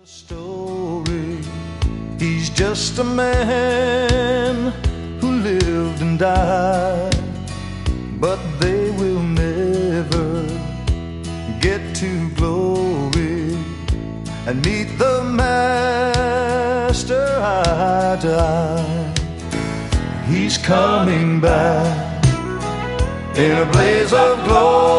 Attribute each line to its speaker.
Speaker 1: Story. He's just a man who lived and died, but they will never get to glory and meet the Master eye to eye. He's coming back in a blaze of glory.